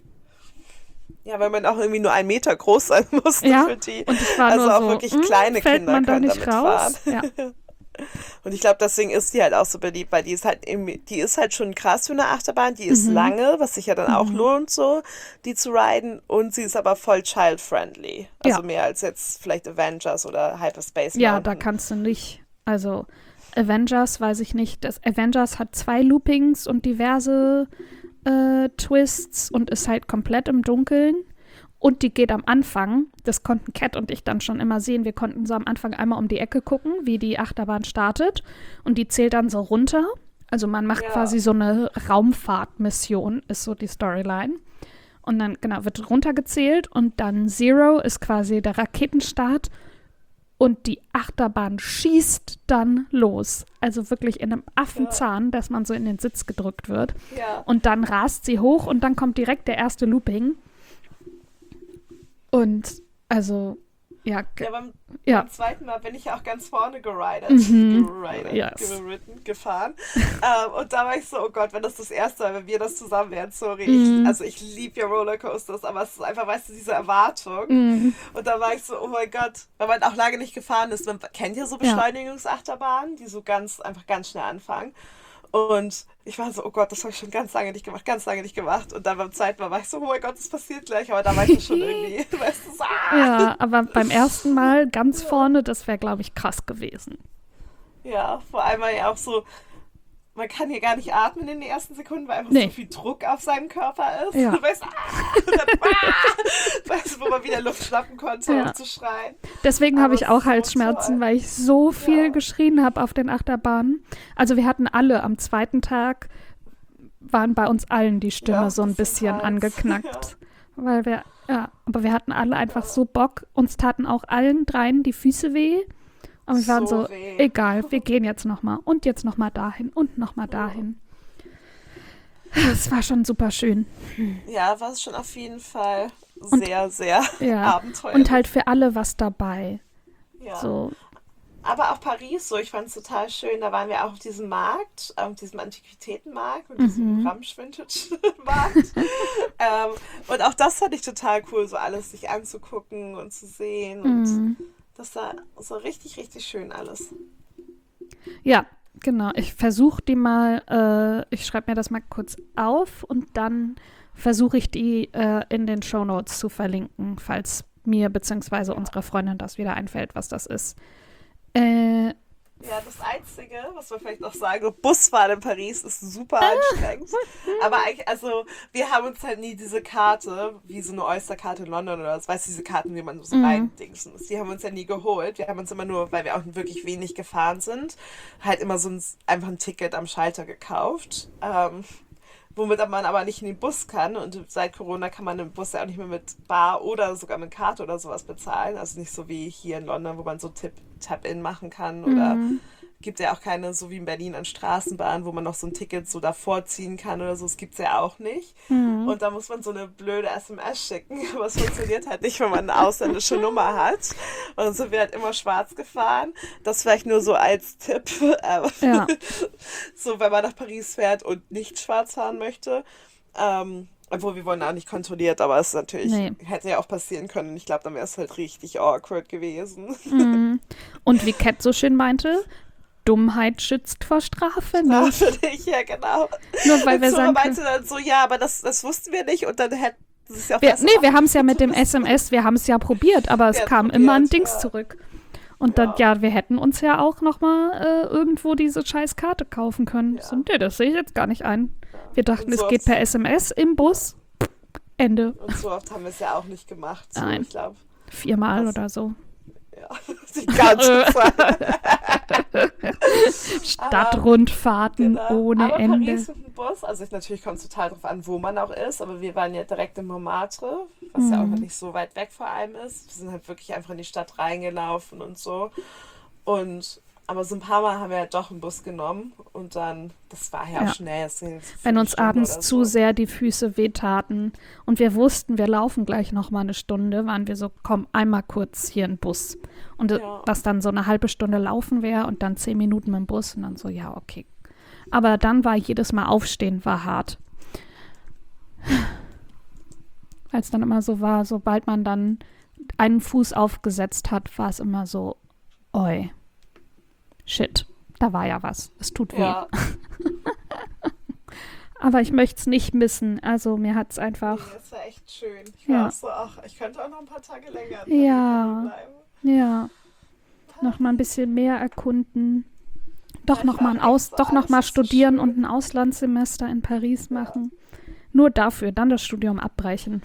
C: Ja, weil man auch irgendwie nur einen Meter groß sein musste
B: Ja,
C: für die.
B: und es war
C: Also
B: nur
C: auch
B: so,
C: wirklich
B: mm,
C: kleine
B: fällt
C: Kinder
B: man da
C: können
B: nicht
C: damit
B: raus?
C: fahren.
B: Ja.
C: Und ich glaube, deswegen ist die halt auch so beliebt, weil die ist halt irgendwie, die ist halt schon krass für eine Achterbahn, die ist
B: Mhm.
C: lange, was sich ja dann auch
B: Mhm.
C: lohnt, so, die zu riden, und sie ist aber voll child-friendly. Also
B: Ja.
C: mehr als jetzt vielleicht Avengers oder Hyperspace
B: Ja,
C: Mountain.
B: da kannst du nicht. Also Avengers weiß ich nicht. Das Avengers hat zwei Loopings und diverse äh, Twists und ist halt komplett im Dunkeln. Und die geht am Anfang, das konnten Cat und ich dann schon immer sehen, wir konnten so am Anfang einmal um die Ecke gucken, wie die Achterbahn startet. Und die zählt dann so runter. Also man macht
C: Ja.
B: quasi so eine Raumfahrtmission, ist so die Storyline. Und dann, genau, wird runtergezählt und dann Zero ist quasi der Raketenstart. und die Achterbahn schießt dann los. Also wirklich in einem Affenzahn, dass man so in den Sitz gedrückt wird.
C: Ja.
B: Und dann rast sie hoch und dann kommt direkt der erste Looping. Und also, ja.
C: Ja, beim,
B: ja.
C: beim zweiten Mal bin ich ja auch ganz vorne geridet,
B: Mhm.
C: geridet,
B: Yes.
C: geritten, gefahren. ähm, und da war ich so, oh Gott, wenn das das erste Mal, wenn wir das zusammen wären, sorry.
B: Mhm.
C: Ich, also ich liebe ja Rollercoasters, aber es ist einfach, weißt du, diese Erwartung.
B: Mhm.
C: Und da war ich so, oh mein Gott, weil man auch lange nicht gefahren ist. Man kennt ja so
B: Ja.
C: Beschleunigungsachterbahnen, die so ganz, einfach ganz schnell anfangen. Und ich war so, oh Gott, das habe ich schon ganz lange nicht gemacht, ganz lange nicht gemacht. Und dann beim zweiten Mal war ich so, oh mein Gott, das passiert gleich. Aber da war ich schon irgendwie, weißt du, so, ah!
B: Ja, aber beim ersten Mal ganz vorne, das wäre, glaube ich, krass gewesen.
C: Ja, vor allem weil ja auch so, man kann hier gar nicht atmen in den ersten Sekunden, weil einfach
B: Nee.
C: so viel Druck auf seinem Körper ist.
B: Ja.
C: Du weißt, ah, und dann, ah, weißt du, wo man wieder Luft schnappen konnte,
B: Ja.
C: um zu schreien.
B: Deswegen
C: Aber
B: habe ich auch
C: so
B: Halsschmerzen,
C: toll.
B: weil ich so viel
C: Ja.
B: geschrien habe auf den Achterbahnen. Also wir hatten alle am zweiten Tag, waren bei uns allen die Stimme
C: Ja,
B: so ein
C: das
B: bisschen
C: Hals.
B: angeknackt. Weil wir, ja, aber wir hatten alle einfach so Bock. Uns taten auch allen dreien die Füße weh. Und wir waren
C: So
B: so,
C: weh.
B: egal, wir gehen jetzt nochmal und jetzt nochmal dahin und nochmal dahin. Es war schon super schön.
C: Ja, war es schon auf jeden Fall
B: Und-
C: sehr, sehr
B: Ja.
C: abenteuerlich.
B: Und halt für alle was dabei.
C: ja.
B: So,
C: Aber auch Paris so, ich fand es total schön. Da waren wir auch auf diesem Markt, auf diesem Antiquitätenmarkt und diesem
B: Mhm.
C: Ramsch-Vintage-Markt. ähm, und auch das fand ich total cool, so alles sich anzugucken und zu sehen. Und
B: mm.
C: das war so richtig, richtig schön alles.
B: Ja, genau. Ich versuche die mal, äh, ich schreibe mir das mal kurz auf und dann versuche ich die äh, in den Shownotes zu verlinken, falls mir bzw. unserer Freundin das wieder einfällt, was das ist. Äh,
C: Ja, das Einzige, was man vielleicht noch sagen, so Busfahren in Paris ist super anstrengend. Aber eigentlich, also, wir haben uns halt nie diese Karte, wie so eine Oyster-Karte in London oder so, weißt du, diese Karten, wie man so
B: Mhm.
C: reindingsen muss, die haben wir uns ja nie geholt. Wir haben uns immer nur, weil wir auch wirklich wenig gefahren sind, halt immer so ein, einfach ein Ticket am Schalter gekauft. Ähm, womit man aber nicht in den Bus kann. Und seit Corona kann man im Bus ja auch nicht mehr mit Bar oder sogar mit Karte oder sowas bezahlen. Also nicht so wie hier in London, wo man so Tip, Tap-In machen kann. Oder
B: Mhm.
C: gibt ja auch keine, so wie in Berlin an Straßenbahnen, wo man noch so ein Ticket so davor ziehen kann oder so. Das gibt es ja auch nicht.
B: Mhm.
C: Und da muss man so eine blöde S M S schicken. Aber es funktioniert halt nicht, wenn man eine ausländische Nummer hat. Und dann sind wir halt immer schwarz gefahren. Das vielleicht nur so als Tipp. äh,
B: Ja.
C: So, wenn man nach Paris fährt und nicht schwarz fahren möchte. Ähm, obwohl wir wurden auch nicht kontrolliert, aber es ist natürlich,
B: Nee.
C: hätte ja auch passieren können. Ich glaube, dann wäre es halt richtig awkward gewesen.
B: Mhm. Und wie Kat so schön meinte, Dummheit schützt vor Strafe,
C: Ja,
B: ne?
C: für dich, ja, genau.
B: Nur weil wir
C: Und Zora
B: sagen
C: meinte dann so, ja, aber das, das wussten wir nicht und dann hätten sie es ja auch
B: Wir,
C: besser
B: nee, wir
C: machen
B: haben es ja mit dem
C: müssen.
B: S M S, wir haben es ja probiert, aber es
C: Ja,
B: kam
C: probiert,
B: immer ein Dings
C: ja.
B: zurück. Und dann, ja, wir hätten uns ja auch nochmal äh, irgendwo diese scheiß Karte kaufen können.
C: Ja.
B: So, nee, das sehe ich jetzt gar nicht ein. Wir dachten,
C: Und so
B: es geht
C: oft-
B: per S M S im Bus. Ende.
C: Und so oft haben wir es ja auch nicht gemacht. So,
B: Nein.
C: ich glaube,
B: Viermal
C: Das-
B: oder so.
C: ja, die ganze Zeit.
B: Stadtrundfahrten
C: Genau.
B: ohne
C: aber
B: Ende.
C: Paris mit dem Bus, also ich, natürlich kommt es total drauf an, wo man auch ist, aber wir waren ja direkt in Montmartre, was ja auch
B: Mhm.
C: noch nicht so weit weg vor allem ist. Wir sind halt wirklich einfach in die Stadt reingelaufen und so. Und aber so ein paar Mal haben wir ja doch einen Bus genommen und dann, das war ja,
B: Ja.
C: auch schnell. Das ging jetzt
B: Wenn
C: eine
B: uns
C: Stunde
B: abends
C: oder
B: zu
C: so.
B: sehr die Füße wehtaten und wir wussten, wir laufen gleich noch mal eine Stunde, waren wir so, komm, einmal kurz hier in den Bus. Und äh,
C: Ja.
B: was dann so eine halbe Stunde laufen wäre und dann zehn Minuten mit dem Bus und dann so, ja, okay. Aber dann war jedes Mal aufstehen, war hart. Weil es dann immer so war, sobald man dann einen Fuß aufgesetzt hat, war es immer so, oi, shit, da war ja was. Es tut weh.
C: Ja,
B: Aber ich möchte es nicht missen. Also mir hat es
C: nee,
B: einfach,
C: das war echt schön. Ich
B: Ja.
C: war auch so, ach, ich könnte auch noch ein paar Tage länger in
B: Ja.
C: Paris bleiben.
B: ja, noch mal ein bisschen mehr erkunden. Doch
C: Ja,
B: noch
C: ich
B: mal
C: war
B: ein
C: auch
B: Aus,
C: echt so,
B: doch noch
C: alles
B: mal
C: ist so
B: studieren
C: schön.
B: und ein Auslandssemester in Paris machen. Nur dafür, dann das Studium abbrechen.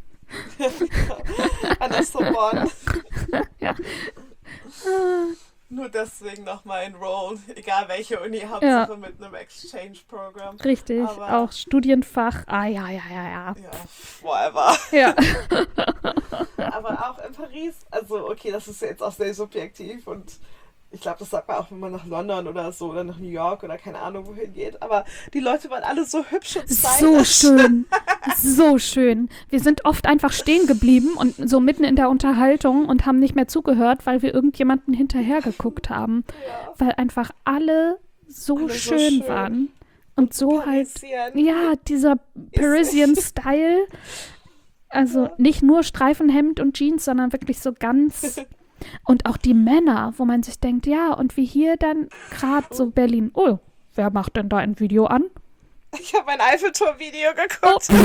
C: An der Sorbonne. nur deswegen nochmal enrollen, egal welche Uni, Hauptsache mit einem Exchange-Programm.
B: Richtig,
C: Aber-
B: auch Studienfach. Ah, ja, ja, ja, ja.
C: Ja, whatever.
B: Ja,
C: Aber auch in Paris, also okay, das ist jetzt auch sehr subjektiv und ich glaube, das sagt man auch, wenn man nach London oder so oder nach New York oder keine Ahnung wohin geht. Aber die Leute waren alle so hübsch und
B: so
C: stylisch.
B: schön. So schön. Wir sind oft einfach stehen geblieben und so mitten in der Unterhaltung und haben nicht mehr zugehört, weil wir irgendjemanden hinterher geguckt haben.
C: Ja.
B: Weil einfach alle so,
C: Alle so
B: schön,
C: schön.
B: waren. Und so halt,
C: Parisien.
B: ja, dieser Parisian Style. Also nicht nur Streifenhemd und Jeans, sondern wirklich so ganz. Und auch die Männer, wo man sich denkt, ja, und wie hier dann gerade so Berlin. Oh, wer macht denn da ein Video an?
C: Ich habe ein Eiffelturm-Video geguckt.
B: Oh.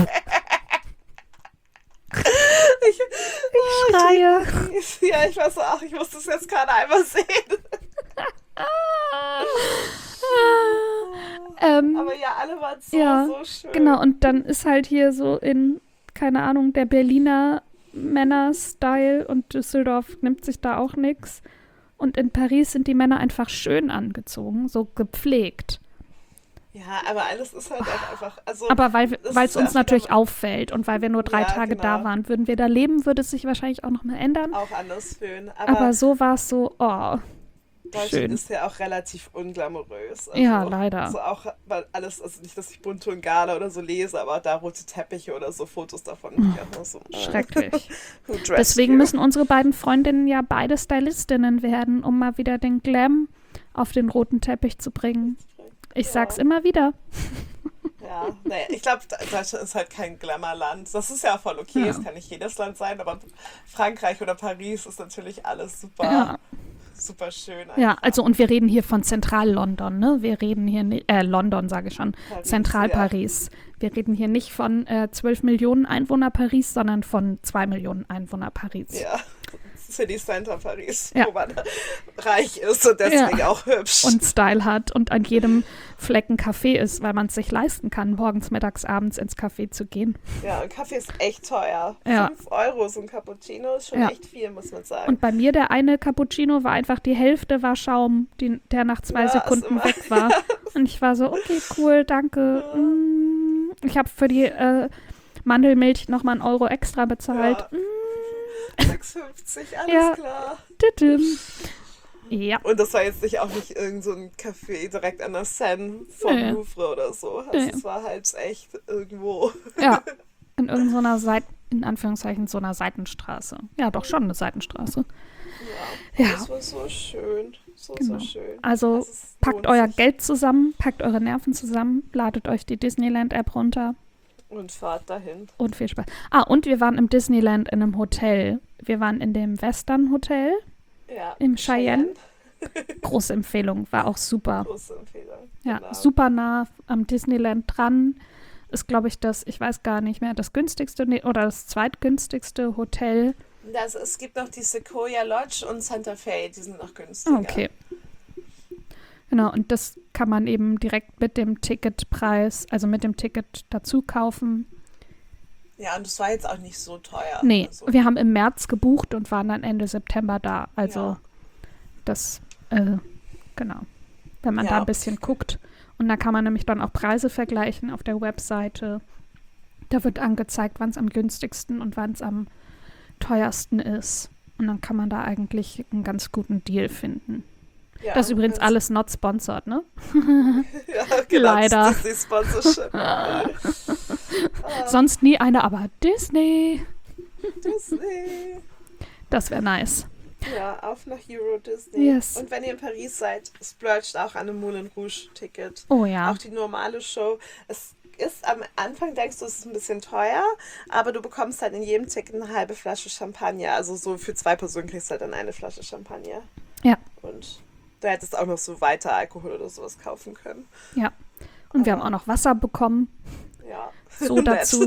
C: ich,
B: Ich schreie.
C: ich, ja, ich weiß auch, ich muss das jetzt gerade einmal sehen.
B: ähm,
C: Aber ja, alle waren so,
B: Ja,
C: so schön.
B: genau, und dann ist halt hier so in, keine Ahnung, der Berliner Männer-Style und Düsseldorf nimmt sich da auch nichts. Und in Paris sind die Männer einfach schön angezogen, so gepflegt.
C: Ja, aber alles ist halt auch einfach, also
B: Aber weil
C: das
B: weil
C: ist
B: es uns
C: ja
B: natürlich
C: wieder
B: auffällt und weil wir nur drei
C: Ja,
B: Tage
C: genau.
B: da waren, würden wir da leben, würde es sich wahrscheinlich auch noch mal ändern.
C: auch anders fühlen. Aber,
B: Aber so war es so, oh,
C: Deutschland
B: schön.
C: ist ja auch relativ unglamourös. Also,
B: Ja, leider.
C: Also auch, weil alles, also nicht, dass ich Bunte und Gala oder so lese, aber da rote Teppiche oder so Fotos davon. bin ich auch nur so, äh,
B: schrecklich.
C: who dressed
B: Deswegen
C: you?
B: müssen unsere beiden Freundinnen ja beide Stylistinnen werden, um mal wieder den Glam auf den roten Teppich zu bringen. Ich
C: Ja.
B: sag's immer wieder.
C: Ja, naja, ich glaube, Deutschland ist halt kein Glamourland. Das ist ja voll okay,
B: Ja.
C: es kann nicht jedes Land sein, aber Frankreich oder Paris ist natürlich alles super,
B: Ja.
C: super schön.
B: Ja,
C: einfach.
B: also und wir reden hier von Zentral-London, ne? Wir reden hier nicht, äh, London sage ich schon,
C: Paris,
B: Zentral-Paris. Wir reden hier nicht von äh, zwölf Millionen Einwohner Paris, sondern von zwei Millionen Einwohner Paris.
C: Ja, City Center Paris,
B: Ja.
C: wo man reich ist und deswegen
B: Ja.
C: auch hübsch.
B: Und Style hat und an jedem Fleck ein Café ist, weil man es sich leisten kann, morgens, mittags, abends ins Café zu gehen.
C: Ja, und Kaffee ist echt teuer.
B: Ja.
C: Fünf Euro so ein Cappuccino ist schon
B: Ja.
C: echt viel, muss man sagen.
B: Und bei mir der eine Cappuccino war einfach die Hälfte war Schaum, die, der nach zwei
C: Ja, ist
B: Sekunden
C: immer-
B: weg war. Und ich war so, okay, cool, danke.
C: Ja.
B: Mm, ich habe für die äh, Mandelmilch nochmal einen Euro extra bezahlt.
C: Ja.
B: Mm,
C: sechs fünfzig, alles
B: Ja.
C: klar.
B: tütüm. Ja,
C: Und das war jetzt nicht auch nicht irgend so ein Café direkt an der Seine vom
B: Nee.
C: Louvre oder so. Also
B: Nee.
C: es war halt echt irgendwo.
B: ja. In irgendeiner Seite, in Anführungszeichen, so einer Seitenstraße. Ja, doch schon eine Seitenstraße.
C: Ja,
B: Ja.
C: das war so schön. So,
B: Genau.
C: so schön.
B: Also
C: Also es
B: packt
C: lohnt
B: euer
C: sich.
B: Geld zusammen, packt eure Nerven zusammen, ladet euch die Disneyland-App runter
C: Und fahrt dahin.
B: und viel Spaß. Ah, und wir waren im Disneyland in einem Hotel. Wir waren in dem Western Hotel.
C: Ja.
B: Im Cheyenne. Große Empfehlung, war auch super.
C: Große Empfehlung.
B: Ja,
C: Genau.
B: super nah am Disneyland dran. Ist, glaube ich, das, ich weiß gar nicht mehr, das günstigste nee, oder das zweitgünstigste Hotel.
C: Also es gibt noch die Sequoia Lodge und Santa Fe, die sind noch günstiger.
B: Okay. Genau, und das kann man eben direkt mit dem Ticketpreis, also mit dem Ticket dazu kaufen.
C: Ja, und es war jetzt auch nicht so teuer.
B: Nee,
C: Also,
B: wir haben im März gebucht und waren dann Ende September da. Also
C: Ja.
B: das, äh, genau. Wenn man
C: Ja.
B: da ein bisschen guckt. Und da kann man nämlich dann auch Preise vergleichen auf der Webseite. Da wird angezeigt, wann es am günstigsten und wann es am teuersten ist. Und dann kann man da eigentlich einen ganz guten Deal finden.
C: ja,
B: Das ist übrigens
C: ganz-
B: alles not sponsored, ne?
C: Ja, genau,
B: Leider.
C: Das Disney Sponsorship. Ah,
B: Sonst nie eine, aber Disney.
C: Disney.
B: Das wäre nice.
C: Ja, auf nach Euro Disney.
B: Yes.
C: Und wenn ihr in Paris seid, splurgt auch an einem Moulin Rouge Ticket.
B: Oh ja.
C: Auch die normale Show. Es ist am Anfang, denkst du, es ist ein bisschen teuer, aber du bekommst halt in jedem Ticket eine halbe Flasche Champagner. Also so für zwei Personen kriegst du halt dann eine Flasche Champagner.
B: Ja.
C: Und du hättest auch noch so weiter Alkohol oder sowas kaufen können.
B: Ja. Und wir haben auch noch Wasser bekommen.
C: Ja.
B: So
C: Nett.
B: dazu.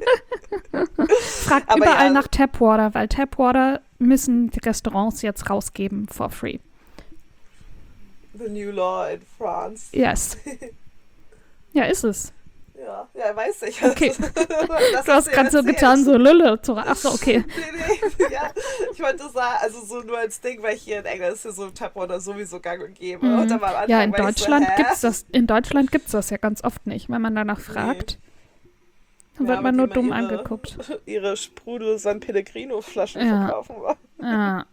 B: Fragt
C: Aber
B: überall
C: ja.
B: nach Tapwater, weil Tapwater müssen die Restaurants jetzt rausgeben for free.
C: The new law in France.
B: Yes. Ja, ist es.
C: Ja, ja, weiß ich.
B: Okay.
C: Das
B: Du hast
C: dir
B: gerade so
C: erzählt.
B: getan, so Lülle. Zora. Ach so, okay.
C: Nee, nee, ja. Ich wollte sagen, also so nur als Ding, weil hier in England ist ja so Tupperware sowieso gang und gäbe.
B: Mhm.
C: Und dann war am Anfang,
B: Ja, in
C: war
B: Deutschland
C: ich so, hä?
B: gibt's das. In Deutschland gibt's das ja ganz oft nicht, wenn man danach fragt. Dann
C: Ja,
B: wird
C: aber
B: man
C: die
B: nur
C: mal
B: dumm
C: ihre-
B: angeguckt.
C: Ihre Sprudel San Pellegrino Flaschen
B: Ja.
C: verkaufen wollen.
B: Ah.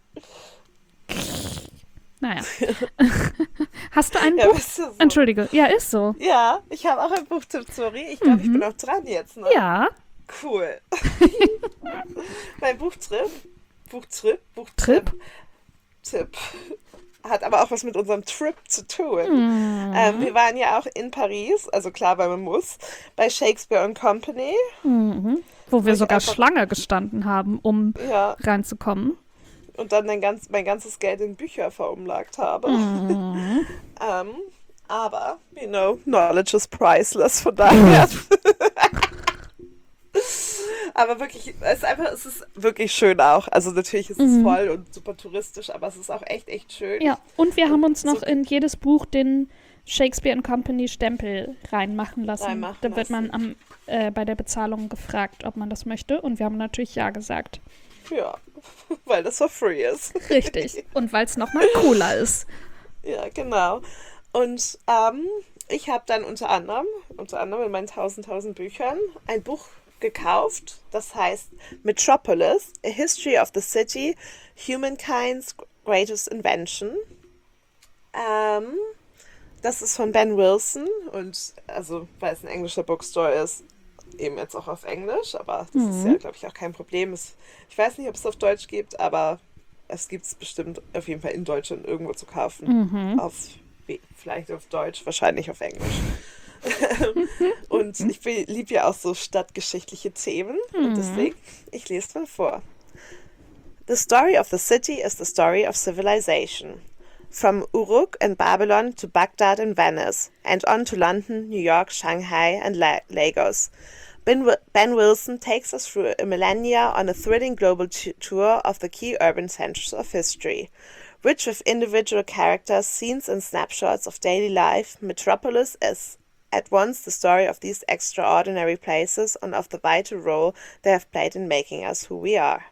B: Naja. Hast du ein
C: Ja,
B: Buch?
C: wisst ihr so.
B: Entschuldige. Ja, ist so.
C: Ja, ich habe auch ein Buchtipp, sorry. Ich glaube, ich
B: Mhm.
C: bin auch dran jetzt, ne?
B: Ja.
C: Cool. Mein Buchtrip, Buchtrip, Buchtrip,
B: Trip?
C: Tipp, hat aber auch was mit unserem Trip zu tun.
B: Mhm.
C: Ähm, wir waren ja auch in Paris, also klar, weil man muss, bei Shakespeare and Company.
B: Mhm. Wo wir
C: ich
B: sogar
C: einfach-
B: Schlange gestanden haben, um
C: Ja,
B: reinzukommen.
C: und dann mein, ganz, mein ganzes Geld in Bücher verumlagt habe.
B: Mhm.
C: Ähm, aber, you know, knowledge is priceless, von daher. Aber wirklich, es ist einfach, es ist wirklich schön auch. Also natürlich ist es
B: Mhm.
C: voll und super touristisch, aber es ist auch echt, echt schön.
B: Ja, und wir haben uns
C: So-
B: noch in jedes Buch den Shakespeare and Company Stempel reinmachen lassen.
C: Reinmachen
B: da wird man
C: lassen.
B: am, äh, bei der Bezahlung gefragt, ob man das möchte. Und wir haben natürlich ja gesagt.
C: Ja, weil das for free ist.
B: Richtig. Und weil es nochmal cooler ist.
C: Ja, genau. Und ähm, ich habe dann unter anderem, unter anderem in meinen tausend, tausend Büchern ein Buch gekauft, das heißt Metropolis, A History of the City, Humankind's Greatest Invention. Ähm, das ist von Ben Wilson und also, weil es ein englischer Bookstore ist, eben jetzt auch auf Englisch, aber das ist
B: Mhm.
C: ja, glaube ich, auch kein Problem. Es, ich weiß nicht, ob es auf Deutsch gibt, aber es gibt es bestimmt auf jeden Fall in Deutschland irgendwo zu kaufen.
B: Mhm.
C: Auf, wie- vielleicht auf Deutsch, wahrscheinlich auf Englisch. Und ich liebe ja auch so stadtgeschichtliche Themen. Und deswegen, ich lese mal vor. The story of the city is the story of civilization. From Uruk and Babylon to Baghdad and Venice, and on to London, New York, Shanghai, and La- Lagos. Ben, Wi- Ben Wilson takes us through a millennia on a thrilling global t- tour of the key urban centers of history. Rich with individual characters, scenes, and snapshots of daily life, Metropolis is at once the story of these extraordinary places and of the vital role they have played in making us who we are.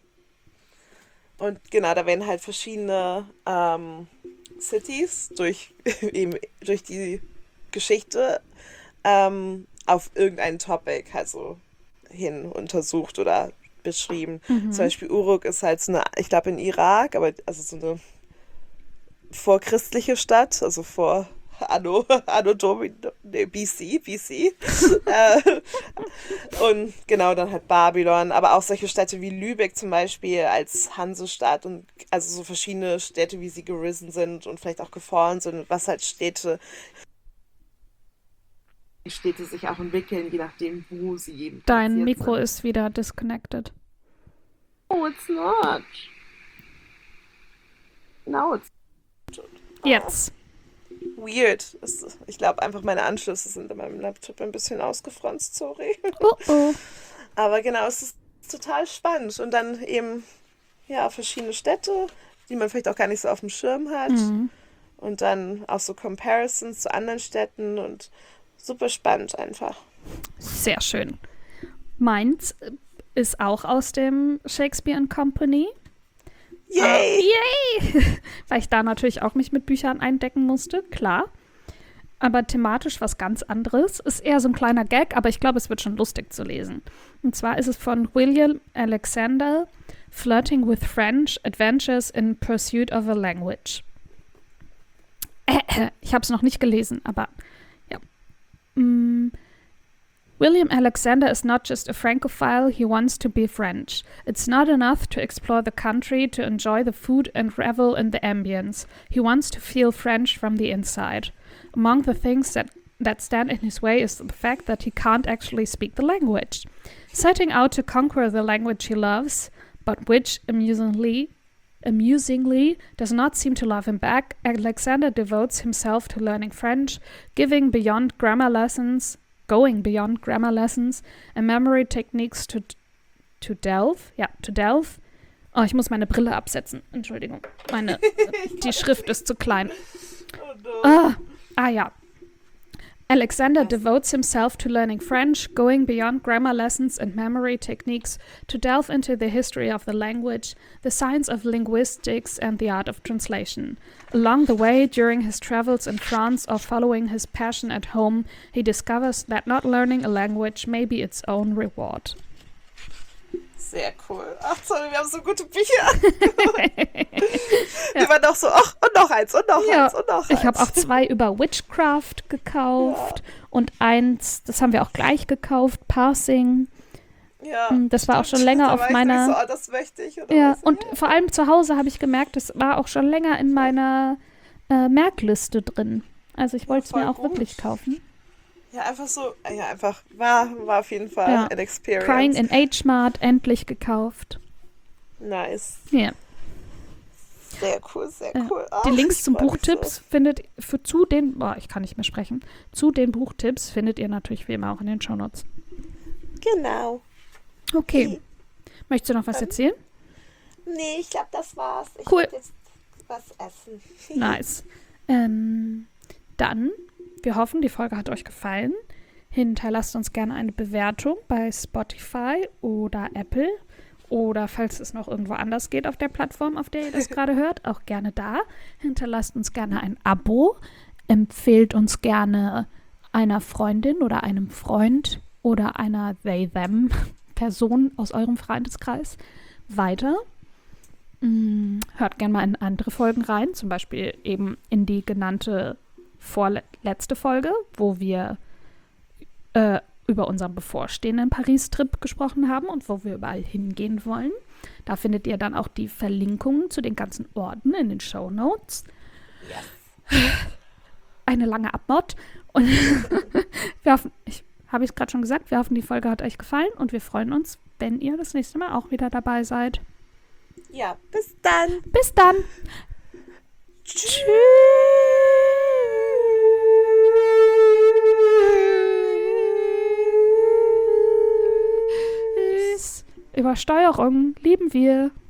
C: Und genau, da werden halt verschiedene ähm, Cities durch, eben durch die Geschichte ähm, auf irgendein Topic halt so hin untersucht oder beschrieben. Zum Beispiel Uruk ist halt so eine, ich glaube in Irak, aber also so eine vorchristliche Stadt, also vor Anno, Anno Domini, nee, B C, B C. äh, und genau, dann halt Babylon, aber auch solche Städte wie Lübeck zum Beispiel als Hansestadt und also so verschiedene Städte, wie sie gerisen sind und vielleicht auch gefallen sind, was halt Städte die Städte sich auch entwickeln, je nachdem, wo sie
B: Dein
C: platziert
B: Mikro
C: sind.
B: ist wieder disconnected.
C: Oh, it's not. No, it's
B: Jetzt.
C: weird. Es- Ich glaube einfach, meine Anschlüsse sind in meinem Laptop ein bisschen ausgefranst, sorry.
B: Oh oh.
C: Aber genau, es ist total spannend. Und dann eben, ja, verschiedene Städte, die man vielleicht auch gar nicht so auf dem Schirm hat.
B: Mhm.
C: Und dann auch so Comparisons zu anderen Städten und super spannend einfach.
B: Sehr schön. Meins äh, ist auch aus dem Shakespeare and Company.
C: Yay!
B: Yay! Weil ich da natürlich auch mich mit Büchern eindecken musste, klar. Aber thematisch was ganz anderes. Ist eher so ein kleiner Gag, aber ich glaube, es wird schon lustig zu lesen. Und zwar ist es von William Alexander, Flirting with French, Adventures in Pursuit of a Language. Äh, ich habe es noch nicht gelesen, aber ja. Mm. William Alexander is not just a Francophile, he wants to be French. It's not enough to explore the country, to enjoy the food and revel in the ambience. He wants to feel French from the inside. Among the things that, that stand in his way is the fact that he can't actually speak the language. Setting out to conquer the language he loves, but which, amusingly, amusingly does not seem to love him back, Alexander devotes himself to learning French, giving beyond grammar lessons going beyond grammar lessons and memory techniques to to delve, ja, to delve. Oh, ich muss meine Brille absetzen. Entschuldigung. Meine, die Schrift ist zu klein.
C: Oh no.
B: Ah, ah ja. Alexander devotes himself to learning French, going beyond grammar lessons and memory techniques to delve into the history of the language, the science of linguistics, and the art of translation. Along the way, during his travels in France or following his passion at home, he discovers that not learning a language may be its own reward.
C: Sehr cool. Ach toll, wir haben so gute Bücher. Die waren doch so, ach, und noch eins, und noch
B: Ja,
C: eins, und noch eins.
B: ich habe auch zwei über Witchcraft gekauft
C: Ja.
B: und eins, das haben wir auch gleich gekauft, Parsing.
C: Ja,
B: Das war auch
C: stimmt.
B: schon länger
C: Da
B: auf
C: war ich
B: meiner-
C: direkt so, oh, das möchte ich. Oder
B: Ja,
C: was?
B: und vor allem zu Hause habe ich gemerkt, das war auch schon länger in meiner äh, Merkliste drin. Also ich wollte es
C: voll
B: mir auch
C: gut.
B: wirklich kaufen.
C: Ja, einfach so, ja, einfach, war, war auf jeden Fall
B: Ja.
C: ein Experience.
B: Crying in H-Mart, endlich gekauft.
C: Nice.
B: Ja.
C: Sehr cool, sehr
B: Ja.
C: cool.
B: Die
C: Ach,
B: Links
C: ich
B: zum
C: freu mich
B: Buchtipps findet für zu den, boah, ich kann nicht mehr sprechen, zu den Buchtipps findet ihr natürlich wie immer auch in den Shownotes.
C: So. Genau.
B: Okay. Möchtest du noch was
C: Dann-
B: erzählen?
C: Nee, ich glaube, das war's. Ich
B: Cool.
C: werd jetzt was essen.
B: Nice. Ähm, dann, wir hoffen, die Folge hat euch gefallen. Hinterlasst uns gerne eine Bewertung bei Spotify oder Apple oder falls es noch irgendwo anders geht auf der Plattform, auf der ihr das gerade hört, auch gerne da. Hinterlasst uns gerne ein Abo. Empfehlt uns gerne einer Freundin oder einem Freund oder einer they-them-Person aus eurem Freundeskreis weiter. Mm, Hört gerne mal in andere Folgen rein, zum Beispiel eben in die genannte vorletzte Folge, wo wir äh, über unseren bevorstehenden Paris-Trip gesprochen haben und wo wir überall hingehen wollen. Da findet ihr dann auch die Verlinkungen zu den ganzen Orten in den Shownotes. Eine lange Abmod. Und wir hoffen, ich habe es gerade schon gesagt, wir hoffen, die Folge hat euch gefallen und wir freuen uns, wenn ihr das nächste Mal auch wieder dabei seid.
C: Ja, bis dann.
B: Bis dann! Tschüss! Übersteuerung lieben wir.